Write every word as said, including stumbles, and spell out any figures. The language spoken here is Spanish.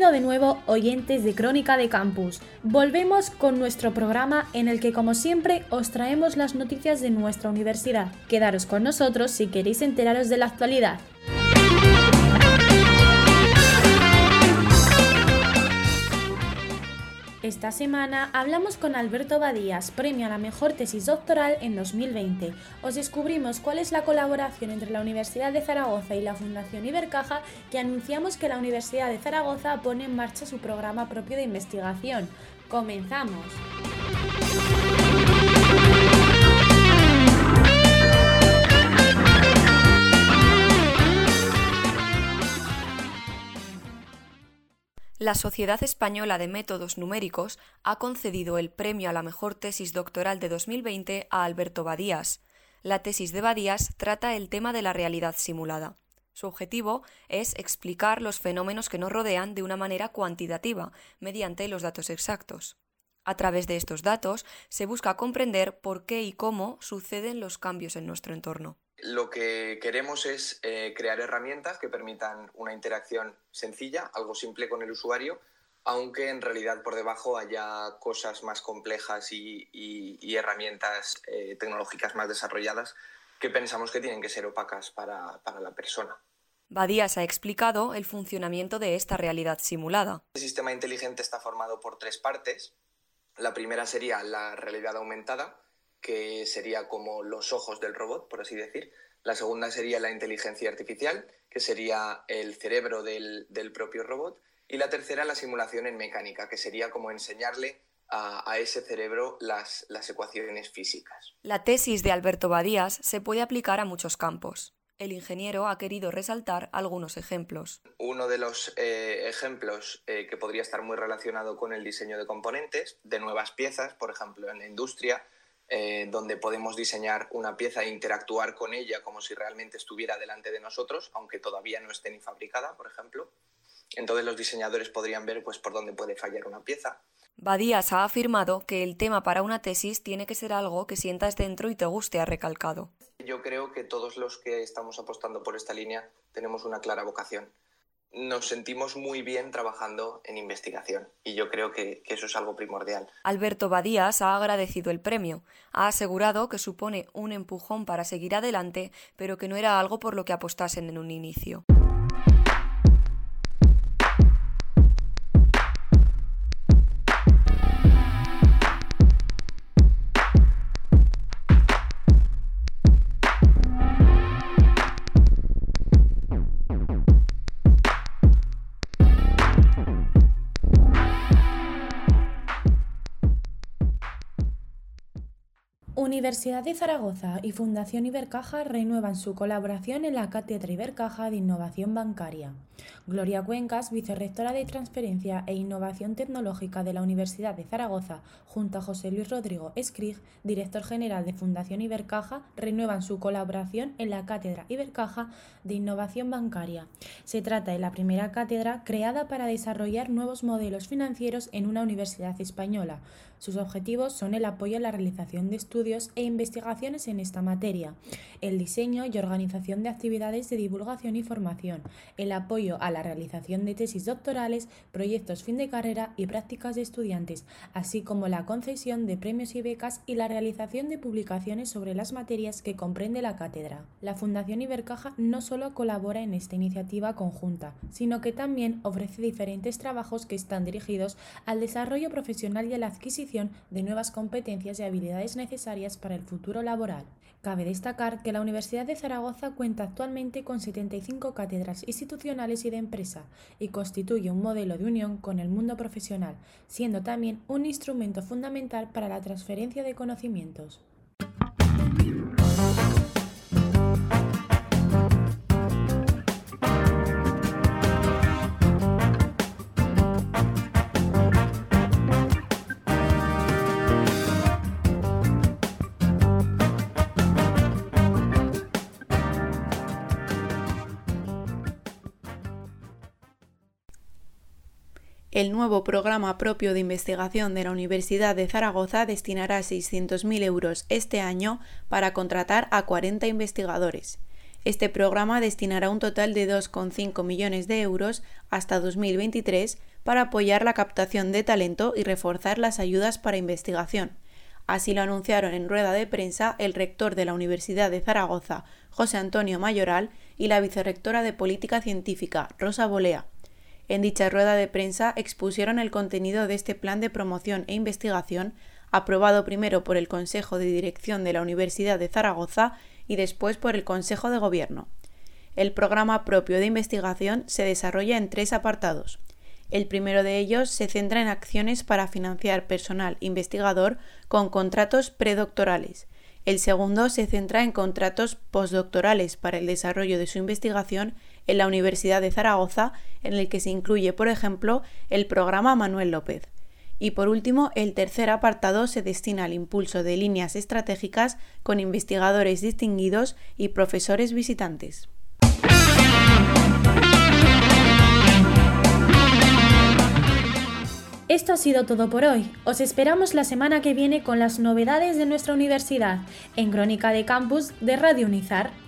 Bienvenido de nuevo, oyentes de Crónica de Campus. Volvemos con nuestro programa en el que, como siempre, os traemos las noticias de nuestra universidad. Quedaros con nosotros si queréis enteraros de la actualidad. Esta semana hablamos con Alberto Badías, premio a la mejor tesis doctoral en dos mil veinte. Os descubrimos cuál es la colaboración entre la Universidad de Zaragoza y la Fundación Ibercaja, que anunciamos que la Universidad de Zaragoza pone en marcha su programa propio de investigación. ¡Comenzamos! La Sociedad Española de Métodos Numéricos ha concedido el premio a la mejor tesis doctoral de dos mil veinte a Alberto Badías. La tesis de Badías trata el tema de la realidad simulada. Su objetivo es explicar los fenómenos que nos rodean de una manera cuantitativa, mediante los datos exactos. A través de estos datos se busca comprender por qué y cómo suceden los cambios en nuestro entorno. Lo que queremos es eh, crear herramientas que permitan una interacción sencilla, algo simple con el usuario, aunque en realidad por debajo haya cosas más complejas y, y, y herramientas eh, tecnológicas más desarrolladas que pensamos que tienen que ser opacas para, para la persona. Badías ha explicado el funcionamiento de esta realidad simulada. El sistema inteligente está formado por tres partes. La primera sería la realidad aumentada, que sería como los ojos del robot, por así decir. La segunda sería la inteligencia artificial, que sería el cerebro del, del propio robot. Y la tercera, la simulación en mecánica, que sería como enseñarle a, a ese cerebro las, las ecuaciones físicas. La tesis de Alberto Badías se puede aplicar a muchos campos. El ingeniero ha querido resaltar algunos ejemplos. Uno de los eh, ejemplos eh, que podría estar muy relacionado con el diseño de componentes, de nuevas piezas, por ejemplo, en la industria, Eh, donde podemos diseñar una pieza e interactuar con ella como si realmente estuviera delante de nosotros, aunque todavía no esté ni fabricada, por ejemplo. Entonces los diseñadores podrían ver pues, por dónde puede fallar una pieza. Badías ha afirmado que el tema para una tesis tiene que ser algo que sientas dentro y te guste, ha recalcado. Yo creo que todos los que estamos apostando por esta línea tenemos una clara vocación. Nos sentimos muy bien trabajando en investigación y yo creo que, que eso es algo primordial. Alberto Badías ha agradecido el premio. Ha asegurado que supone un empujón para seguir adelante, pero que no era algo por lo que apostasen en un inicio. Universidad de Zaragoza y Fundación Ibercaja renuevan su colaboración en la Cátedra Ibercaja de Innovación Bancaria. Gloria Cuencas, vicerrectora de Transferencia e Innovación Tecnológica de la Universidad de Zaragoza, junto a José Luis Rodrigo Escrig, director general de Fundación Ibercaja, renuevan su colaboración en la Cátedra Ibercaja de Innovación Bancaria. Se trata de la primera cátedra creada para desarrollar nuevos modelos financieros en una universidad española. Sus objetivos son el apoyo a la realización de estudios e investigaciones en esta materia, el diseño y organización de actividades de divulgación y formación, el apoyo a la realización de tesis doctorales, proyectos fin de carrera y prácticas de estudiantes, así como la concesión de premios y becas y la realización de publicaciones sobre las materias que comprende la cátedra. La Fundación Ibercaja no solo colabora en esta iniciativa conjunta, sino que también ofrece diferentes trabajos que están dirigidos al desarrollo profesional y a la adquisición de nuevas competencias y habilidades necesarias para el futuro laboral. Cabe destacar que la Universidad de Zaragoza cuenta actualmente con setenta y cinco cátedras institucionales y de empresa y constituye un modelo de unión con el mundo profesional, siendo también un instrumento fundamental para la transferencia de conocimientos. El nuevo programa propio de investigación de la Universidad de Zaragoza destinará seiscientos mil euros este año para contratar a cuarenta investigadores. Este programa destinará un total de dos coma cinco millones de euros hasta dos mil veintitrés para apoyar la captación de talento y reforzar las ayudas para investigación. Así lo anunciaron en rueda de prensa el rector de la Universidad de Zaragoza, José Antonio Mayoral, y la vicerrectora de Política Científica, Rosa Bolea. En dicha rueda de prensa expusieron el contenido de este plan de promoción e investigación, aprobado primero por el Consejo de Dirección de la Universidad de Zaragoza y después por el Consejo de Gobierno. El programa propio de investigación se desarrolla en tres apartados. El primero de ellos se centra en acciones para financiar personal investigador con contratos predoctorales. El segundo se centra en contratos postdoctorales para el desarrollo de su investigación en la Universidad de Zaragoza, en el que se incluye, por ejemplo, el programa Manuel López. Y por último, el tercer apartado se destina al impulso de líneas estratégicas con investigadores distinguidos y profesores visitantes. Esto ha sido todo por hoy. Os esperamos la semana que viene con las novedades de nuestra universidad en Crónica de Campus de Radio Unizar.